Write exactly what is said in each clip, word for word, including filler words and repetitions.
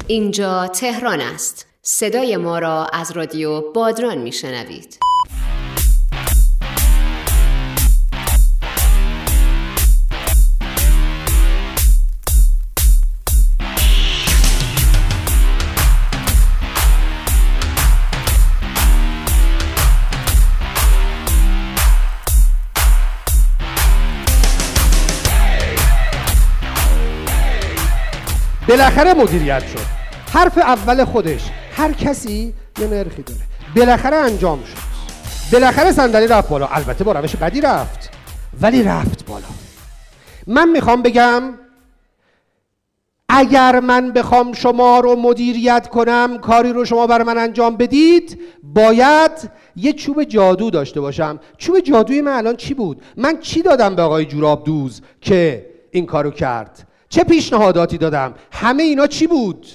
اینجا تهران است. صدای ما را از رادیو بادران میشنوید. بالاخره مدیریت شد. حرف اول خودش هر کسی یه نرخی داره. بالاخره انجام شد. بالاخره صندلی رفت بالا. البته با روش بدی رفت، ولی رفت بالا. من میخوام بگم اگر من بخوام شما رو مدیریت کنم، کاری رو شما برای من انجام بدید، باید یه چوب جادو داشته باشم. چوب جادوی من الان چی بود؟ من چی دادم به آقای جوراب دوز که این کارو کرد؟ چه پیشنهاداتی دادم؟ همه اینا چی بود؟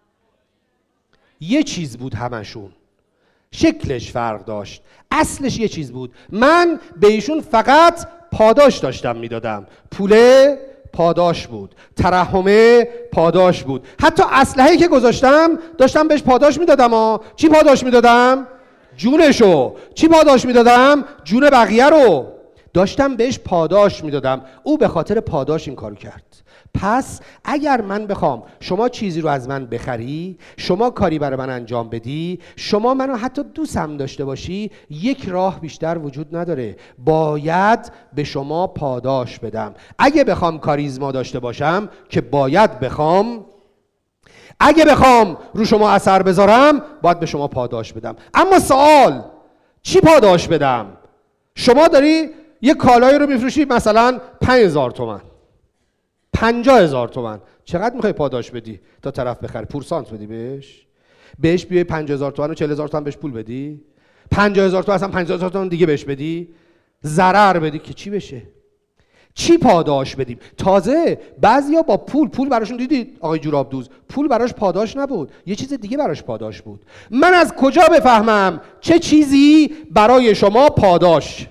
یه چیز بود همشون. شکلش فرق داشت، اصلش یه چیز بود. من به ایشون فقط پاداش داشتم میدادم. پوله پاداش بود، ترحمه پاداش بود، حتی اسلحه‌ای که گذاشتم داشتم بهش پاداش میدادم. ها چی پاداش میدادم؟ جونشو. چی پاداش میدادم؟ جون بقیه رو داشتم بهش پاداش میدادم. او به خاطر پاداش این کارو کرد. پس اگر من بخوام شما چیزی رو از من بخری، شما کاری برای من انجام بدی، شما منو حتی دوستم داشته باشی، یک راه بیشتر وجود نداره. باید به شما پاداش بدم. اگه بخوام کاریزما داشته باشم که باید بخوام، اگه بخوام رو شما اثر بذارم، باید به شما پاداش بدم. اما سوال چی پاداش بدم؟ شما داری یه کالایی رو میفروشی مثلا پنج هزار تومن، پنجاه هزار تومن، چقدر میخوای پاداش بدی تا طرف بخره؟ پورسانت بدی بهش؟ بهش بیای پنجاه هزار تومن و چهل هزار تومن بهش پول بدی؟ پنجاه هزار تومن اصلا پنجاه هزار تومن دیگه بهش بدی؟ ضرر بدی که چی بشه؟ چی پاداش بدیم؟ تازه بعضیا با پول، پول براشون دیدید آقای جوراب دوز، پول براش پاداش نبود، یه چیز دیگه براش پاداش بود. من از کجا بفهمم چه چیزی برای شما پاداش؟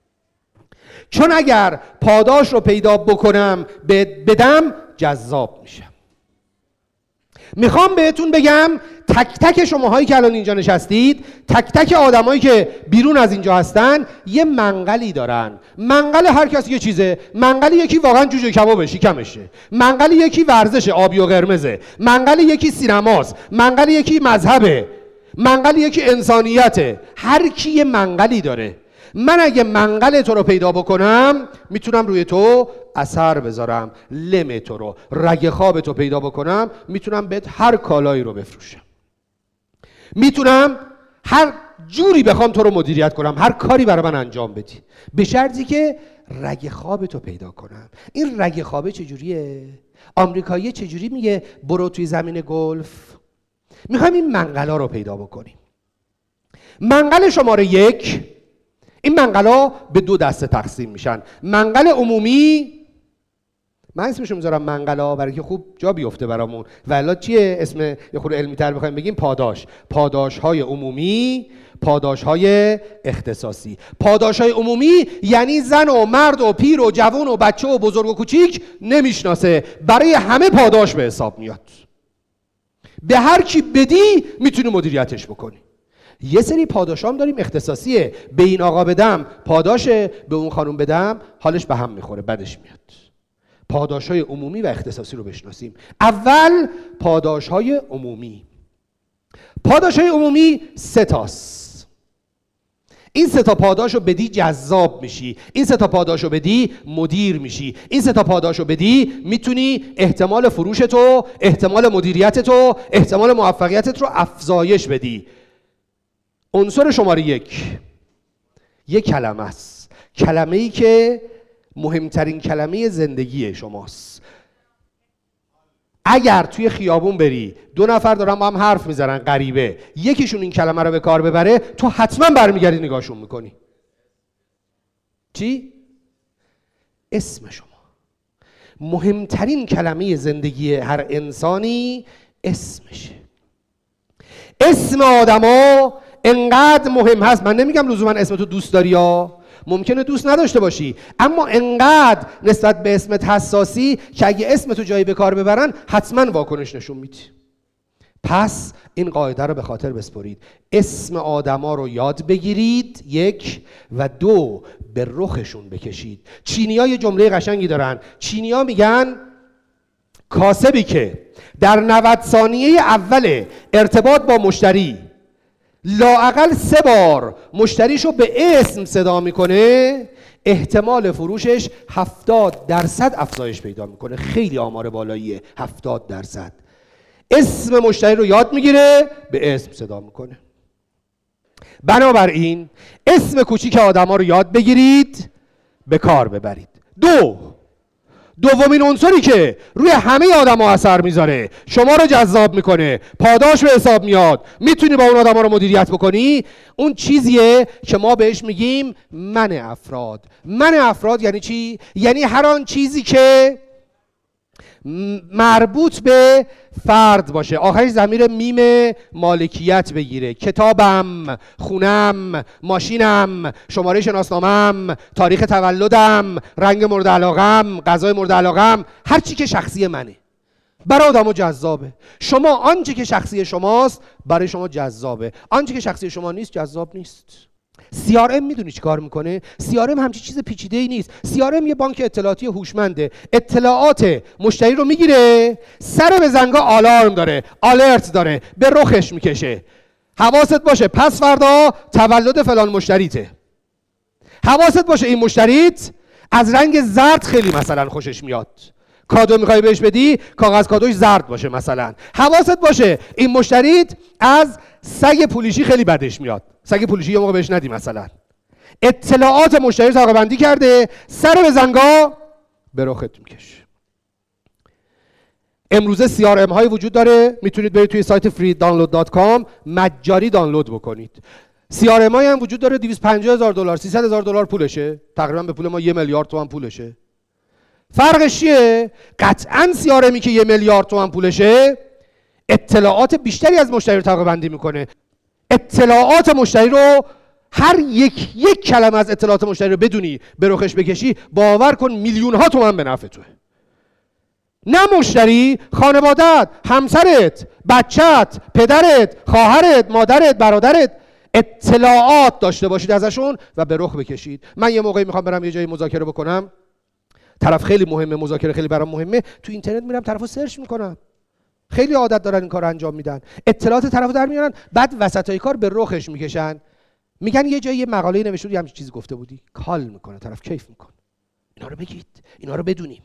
چون اگر پاداش رو پیدا بکنم بدم، جذاب میشم. میخوام بهتون بگم تک تک شماهایی که الان اینجا نشستید، تک تک آدمایی که بیرون از اینجا هستن، یه منقلی دارن. منقل هر کسی یه چیزه. منقل یکی واقعا جوجه کبابه، شکمشه. منقل یکی ورزشه، آبی و قرمزه. منقل یکی سینماست. منقل یکی مذهبه. منقل یکی انسانیته. هر کی یه منقلی داره. من اگه منقل تو رو پیدا بکنم، میتونم روی تو اثر بذارم. لم تو رو، رگ خواب تو پیدا بکنم، میتونم بهت هر کالایی رو بفروشم. میتونم هر جوری بخوام تو رو مدیریت کنم، هر کاری برای من انجام بدی، به شرطی که رگ خواب تو پیدا کنم. این رگ خوابه چجوریه؟ آمریکایی چجوری میگه برو توی زمین گلف؟ میخوایم این منقلا رو پیدا بکنیم. منقل شماره یک، این منقلا به دو دسته تقسیم میشن. منقل عمومی، من اسمشو میذارم منقلا برای که خوب جا بیفته برامون، ولی چیه اسم یه خورده علمی تر بخوایم بگیم؟ پاداش. پاداش های عمومی، پاداش های اختصاصی. پاداش های عمومی یعنی زن و مرد و پیر و جوان و بچه و بزرگ و کوچیک نمیشناسه، برای همه پاداش به حساب میاد. به هر کی بدی میتونی مدیریتش بکنی. یه سری پاداشام داریم اختصاصیه، به این آقا بدم پاداشه، به اون خانم بدم حالش به هم میخوره، بدش میاد. پاداشهای عمومی و اختصاصی رو بشناسیم. اول پاداشهای عمومی. پاداشهای عمومی سه تاست. این سه تا پاداشو بدی جذاب میشی. این سه تا پاداشو بدی مدیر میشی. این سه تا پاداشو بدی میتونی احتمال فروشتو، احتمال مدیریتتو، احتمال موفقیتت رو افزایش بدی. عنصر شماره یک، یک کلمه است. کلمه ای که مهمترین کلمه زندگی شماست. اگر توی خیابون بری، دو نفر دارن با هم حرف میزنن غریبه، یکیشون این کلمه رو به کار ببره، تو حتما برمیگردی نگاهشون میکنی. چی؟ اسم شما. مهمترین کلمه زندگی هر انسانی اسمشه. اسم آدما انقدر مهم هست. من نمیگم لزوما اسم تو دوست داری، یا ممکنه دوست نداشته باشی، اما انقدر نسبت به اسمت حساسی که اگه اسم تو جایی به کار ببرن حتما واکنش نشون میدی. پس این قاعده رو به خاطر بسپرید. اسم آدما رو یاد بگیرید، یک، و دو، به رخشون بکشید. چینی‌ها یه جمله قشنگی دارن. چینی‌ها میگن کاسبی که در نود ثانیه اول ارتباط با مشتری لااقل سه بار مشتریشو به اسم صدا میکنه، احتمال فروشش هفتاد درصد افزایش پیدا میکنه. خیلی آمار بالاییه، هفتاد درصد. اسم مشتری رو یاد میگیره، به اسم صدا میکنه. بنابراین اسم کوچیک آدما رو یاد بگیرید، به کار ببرید. دو، دومین عنصری که روی همه آدما اثر میذاره، شما رو جذاب میکنه، پاداش به حساب میاد، میتونی با اون آدما رو مدیریت بکنی، اون چیزیه که ما بهش میگیم من افراد. من افراد یعنی چی؟ یعنی هر آن چیزی که مربوط به فرد باشه، آخرش ضمیر میم مالکیت بگیره. کتابم، خونم، ماشینم، شماره شناسنامه‌ام، تاریخ تولدم، رنگ مورد علاقم، غذای مورد علاقم، هر چی که شخصی منه برای آدمو جذابه. شما آنچه که شخصی شماست برای شما جذابه، آنچه که شخصی شما نیست جذاب نیست. سی آر ام میدونی چی کار میکنه؟ سی آر ام همچین چیز پیچیده ای نیست. سی آر ام یه بانک اطلاعاتی هوشمنده. اطلاعات مشتری رو میگیره، سر به زنگا آلارم داره، آلرت داره، به رخش میکشه. حواست باشه پس فردا تولد فلان مشتریته. حواست باشه این مشتریت از رنگ زرد خیلی مثلا خوشش میاد. کادو میخوای بهش بدی، کاغذ کادوش زرد باشه مثلا. حواست باشه این مشتریت از سگ پولیشی خیلی بدش میاد. سگ پولیشی یه موقع بهش ندی مثلا. اطلاعات مشتری رو طبقه بندی کرده، سر به زنگا به رخت میکشه. امروزه سی آر ام های وجود داره، میتونید برید توی سایت free download dot com مجانی دانلود بکنید. سی آر ام های هم وجود داره، دویست و پنجاه هزار دلار، سیصد هزار دلار پولشه، تقریبا به پول ما یه میلیارد تومان پولشه. فرقش چیه؟ قطعاً سی آر امی که یه میلیارد تومان پولشه اطلاعات بیشتری از مشتری رو طبقه بندی میکنه. اطلاعات مشتری رو، هر یک یک کلمه از اطلاعات مشتری رو بدونی، به رخش بکشی، باور کن میلیون ها تومان به نفع توه. نه مشتری، خانوادت، همسرت، بچت، پدرت، خواهرت، مادرت، برادرت، اطلاعات داشته باشید ازشون و به رخ بکشید. من یه موقعی میخوام برم یه جایی مذاکره بکنم، طرف خیلی مهمه، مذاکره خیلی برام مهمه، تو اینترنت میرم طرفو سرچ میکنم. خیلی عادت دارن این کارو انجام میدن، اطلاعات طرفو در میارن، بعد وسطای کار به رخش میکشن، میگن یه جایی یه مقاله نوشته بودی، همچین چیزی گفته بودی. کال میکنه طرف، کیف میکنه. اینا رو بگید، اینا رو بدونیم.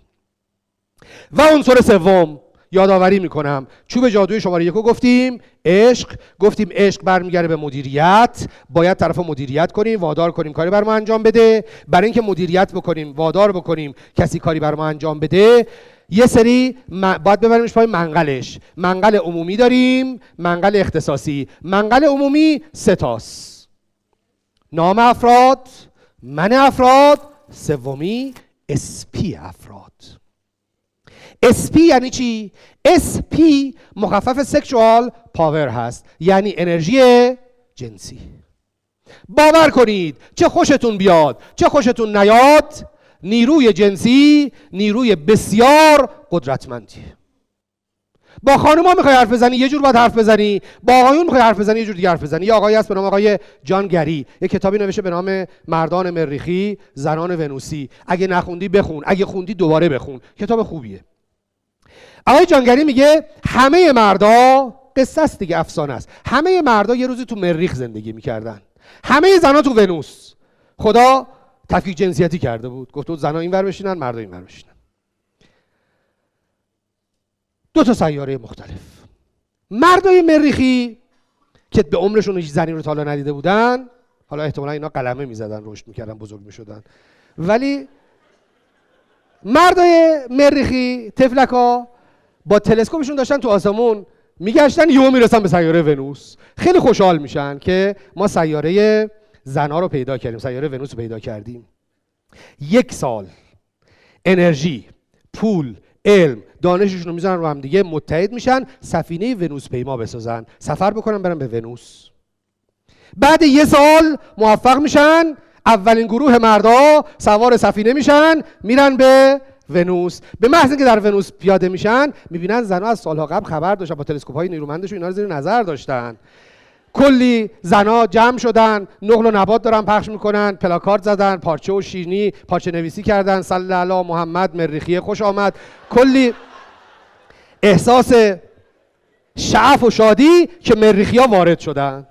و عنصر سوم یادآوری میکنم، چوب جادوی شماره یکو گفتیم، عشق. گفتیم عشق برمیگره به مدیریت، باید طرفو مدیریت کنیم، وادار کنیم کاری بر ما انجام بده. برای اینکه مدیریت بکنیم، وادار بکنیم کسی کاری بر ما انجام بده، یه سری باید ببریمش پای منقلش. منقل عمومی داریم، منقل اختصاصی. منقل عمومی سه تاست: نام افراد، من افراد، سومی اسپی افراد. اسپی یعنی چی؟ اسپی مخفف سکشوال پاور هست، یعنی انرژی جنسی. باور کنید چه خوشتون بیاد چه خوشتون نیاد، نیروی جنسی نیروی بسیار قدرتمندیه. با خانوما میخوای حرف بزنی یه جور باید حرف بزنی، با آقایون میخوای حرف بزنی یه جور دیگه حرف بزنی. یه آقایی هست به نام آقای جان گری، یه کتابی نوشته به نام مردان مریخی، زنان ونوسی. اگه نخوندی بخون، اگه خوندی دوباره بخون، کتاب خوبیه. آقای جان گری میگه همه مردا، قصه است دیگه، افسانه است، همه مردا یه روزی تو مریخ زندگی میکردن، همه زنا تو ونوس. خدا تفکیک جنسیتی کرده بود، گفت بود زنا اینور بشینن، مردا اینور بشینن. دو تا سیاره مختلف. مردای مریخی که به عمرشون هیچ زنی رو تا حالا ندیده بودن، حالا احتمالا اینا قلمه میزدن، رشد میکردن، بزرگ میشدن، ولی مردای مریخی تفلکا با تلسکوپشون داشتن تو آسمون میگشتن، یهو میرسن به سیاره ونوس. خیلی خوشحال میشن که ما سیاره زنا رو پیدا کردیم، سیاره ونوس رو پیدا کردیم. یک سال انرژی، پول، علم، دانششون رو میذارن رو هم دیگه، متحد میشن، سفینه ونوس پیما بسازن، سفر بکنن برن به ونوس. بعد یه سال موفق میشن، اولین گروه مردا سوار سفینه میشن، میرن به ونوس. به محض اینکه در ونوس پیاده میشن میبینن زنها از سالها قبل خبر داشتن، با تلسکوپ‌های نیرومندشون اینا رو زیر نظر داشتن. کلی زنها جمع شدن، نقل و نبات دارن پخش میکنن، پلاکارد زدن، پارچه و شیرینی پارچه نویسی کردن، صلی علی محمد، مریخیه خوش آمد، کلی احساس شعف و شادی که مریخیا وارد شدن.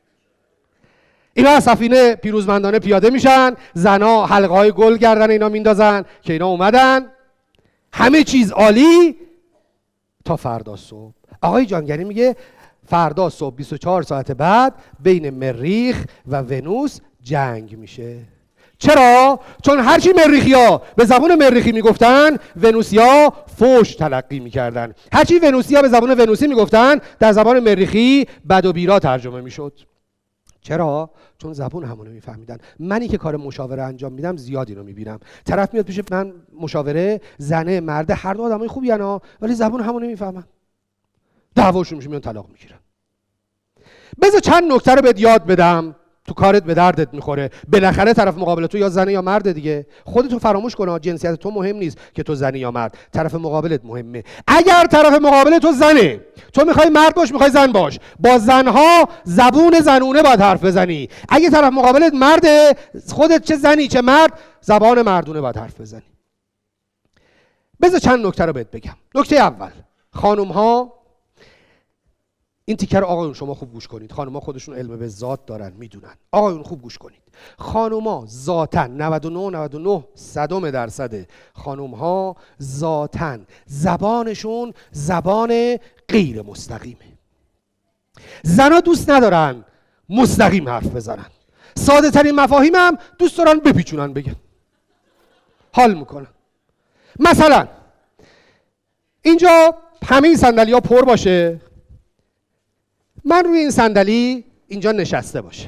اینا از سفینه پیروزمندانه پیاده میشن، زنا حلقه های گل گردن اینا میندازن که اینا اومدن، همه چیز عالی تا فردا صبح. آقای جانگری میگه فردا صبح بیست و چهار ساعت بعد بین مریخ و ونوس جنگ میشه. چرا؟ چون هرچی مریخیا به زبان مریخی میگفتن ونوسیا فوش تلقی میکردن، هرچی ونوسیا به زبان ونوسی میگفتن در زبان مریخی بد و بیرا ترجمه میشد. چرا؟ چون زبون همونو میفهمیدن. منی که کار مشاوره انجام میدم زیاد اینو میبینم، طرف میاد پیش من مشاوره، زنه مرده هر دو آدمای خوبی انا، ولی زبون همونو میفهمن، دعواشون میشه، میان طلاق میگیرن. بذار چند نکته رو بهت یاد بدم، تو کارت به دردت میخوره. بالاخره طرف مقابل تو یا زنه یا مرد دیگه. خودتو فراموش کن، جنسیت تو مهم نیست که تو زنی یا مرد، طرف مقابلت مهمه. اگر طرف مقابل تو زنه، تو میخوای مرد باش، میخوای زن باش، با زنها زبون زنونه باید حرف بزنی. اگه طرف مقابلت مرده، خودت چه زنی چه مرد، زبان مردونه باید حرف بزنی. بذار چند نکته رو بهت بگم. نکته اول، خانم ها، این تیکر آقایون شما خوب گوش کنید، خانوما خودشون علم به ذات دارن میدونن، آقایون خوب گوش کنید. خانوما ذاتاً نود و نه نود و نه صدم درصد خانومها ذاتاً زبانشون زبان غیر مستقیمه. زنا دوست ندارن مستقیم حرف بزنن، ساده ترین مفاهیم هم دوست دارن بپیچونن بگن، حال میکنن. مثلا اینجا همه این صندلی ها پر باشه، من روی این صندلی اینجا نشسته باشه،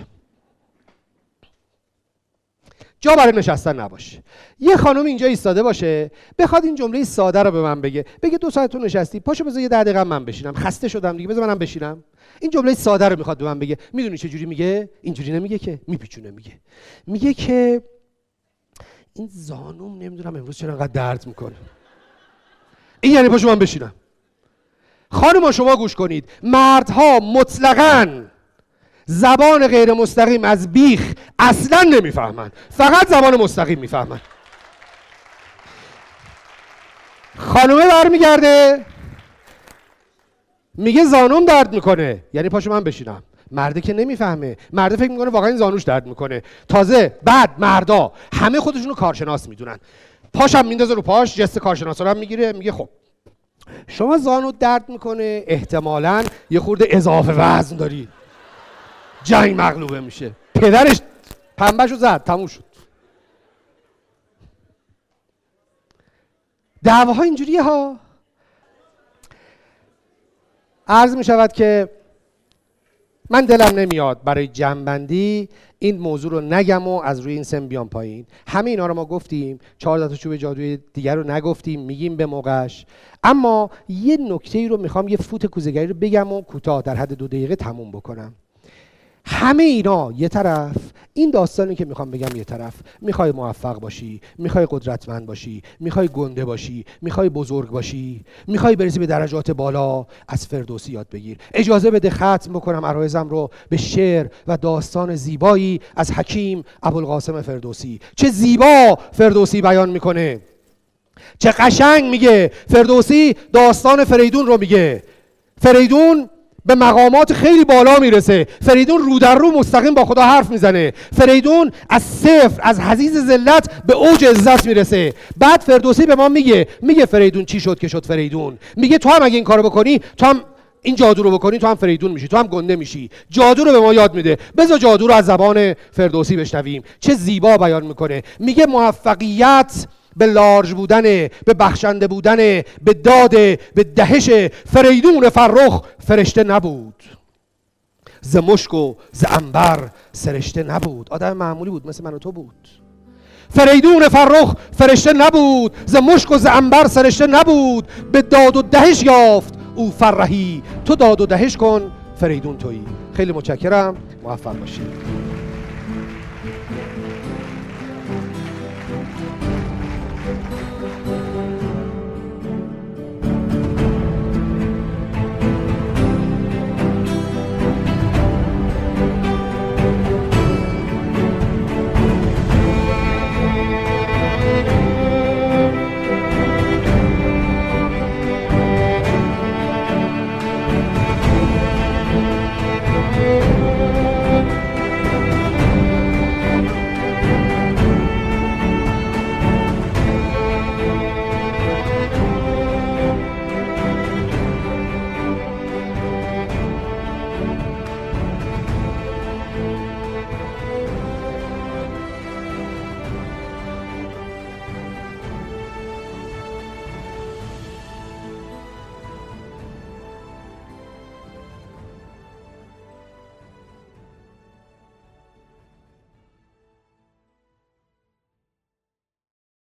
جا برای نشستن نباشه. یه خانم اینجا ایستاده باشه، بخواد این جمله ساده رو به من بگه، بگه دو ساعت تو نشستی، پاشو بذار یه ده دقیقه من بشینم، خسته شدم دیگه، بذار منم بشینم. این جمله ساده رو میخواد به من بگه. میدونی چه جوری میگه؟ اینجوری نمیگه که، میپیچونه. میگه میگه که این زانوم نمیدونم امروز چرا انقدر درد میکنه. این یعنی پاشو من بشینم. خانم‌ها شما گوش کنید، مردها مطلقاً زبان غیر مستقیم از بیخ اصلاً نمیفهمن، فقط زبان مستقیم میفهمن. خانمه برمیگرده میگه زانوم درد میکنه، یعنی پاشو من بشینم. مرده که نمیفهمه، مرده فکر میکنه واقعا این زانوش درد میکنه. تازه بعد مردا همه خودشونو کارشناس میدونن، پاشم میندازه رو پاش، جست کارشناسا رو میگیره، میگه خب شما زانو درد میکنه، احتمالاً یه خورده اضافه وزن داری، جنگ مغلوبه میشه. پدرش پنبهشو زد، تموم شد. دعواها اینجوریه ها. عرض میشود که من دلم نمیاد برای جمع‌بندی این موضوع رو نگم و از روی این سن بیام پایین. همه اینا رو ما گفتیم، چهارده تا چوب جادویی دیگر رو نگفتیم، میگیم به موقعش. اما یه نکته‌ای رو میخوام، یه فوت کوزه‌گری رو بگم و کوتاه در حد دو دقیقه تموم بکنم. همه اینا یه طرف، این داستانی که میخوام بگم یه طرف. میخوای موفق باشی، میخوای قدرتمند باشی، میخوای گنده باشی، میخوای بزرگ باشی، میخوای برسی به درجات بالا، از فردوسی یاد بگیر. اجازه بده ختم بکنم عرایزم رو به شعر و داستان زیبایی از حکیم ابوالقاسم فردوسی. چه زیبا فردوسی بیان میکنه، چه قشنگ میگه. فردوسی داستان فریدون رو میگه. فریدون به مقامات خیلی بالا میرسه، فریدون رو در رو مستقیم با خدا حرف میزنه، فریدون از صفر، از حضیض ذلت به اوج عزت میرسه. بعد فردوسی به ما میگه میگه فریدون چی شد که شد فریدون. میگه تو هم اگه این کارو بکنی، تو هم این جادو رو بکنی، تو هم فریدون میشی، تو هم گنده میشی. جادو رو به ما یاد میده. بذار جادو رو از زبان فردوسی بشنویم، چه زیبا بیان میکنه. میگه موفقیت به لارج بودن، به بخشنده بودن، به داد، به دهش فریدون فرخ فرشته نبود، ز مشک و ز عنبر سرشته نبود. آدم معمولی بود، مثل من و تو بود. فریدون فرخ فرشته نبود، ز مشک و ز عنبر سرشته نبود. به داد و دهش یافت او فرهی، تو داد و دهش کن فریدون تویی. خیلی متشکرم، موفق باشید.